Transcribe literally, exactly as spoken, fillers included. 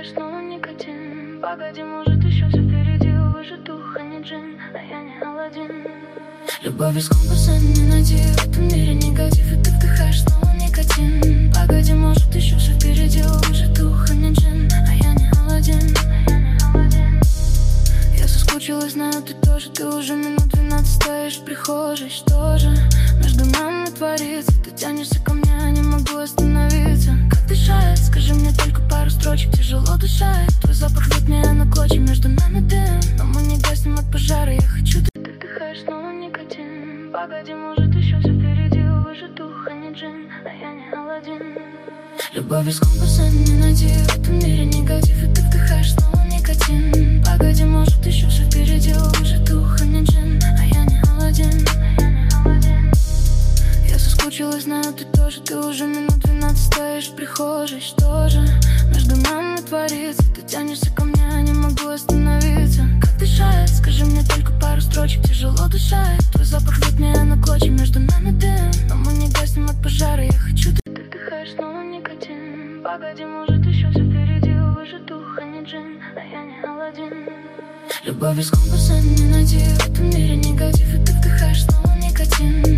вдыхаешь снова никотин. Погоди, может еще все впереди. Выше дух, а не джин, а я не Аладдин. Любовь без компаса не найти в этом мире негатив. И ты вдыхаешь снова никотин. Погоди, может еще все впереди. Выше дух, а не джин, а я не Аладдин. Я соскучилась, знаю, ты тоже. Ты уже минут двенадцать стоишь в прихожей. Что же между нами творится? Ты тянешься ко мне, а не могу остановиться. Как дышать? Скажи мне только пару строчек. Тяжело дышать. Твой запах рвет меня на клочья. Между нами дым, но мы не гаснем от пожара. Я хочу, ты, ты вдыхаешь снова никотин. Погоди, может еще все впереди. Выше дух, а не джин, а я не Аладдин. Любовь без компаса не найти в этом мире негатив. И ты вдыхаешь снова никотин. Погоди, может еще все впереди. Выше дух, а не джин, а я не Аладдин. Я соскучилась, знаю, ты тоже. Ты уже минут двенадцать стоишь в прихожей. Что же между нами творится? Ты тянешься ко мне, а не могу остановиться. Как дышать? Скажи мне только пару строчек. Тяжело дышать. Твой запах рвет меня на клочья. Между нами дым, но мы не гаснем от пожара. Я хочу, ты, ты вдыхаешь снова никотин. Погоди, может еще все впереди. Выше дух, а не джин, а я не Аладдин. Любовь без компаса не найти в этом мире негатив. И ты вдыхаешь снова никотин.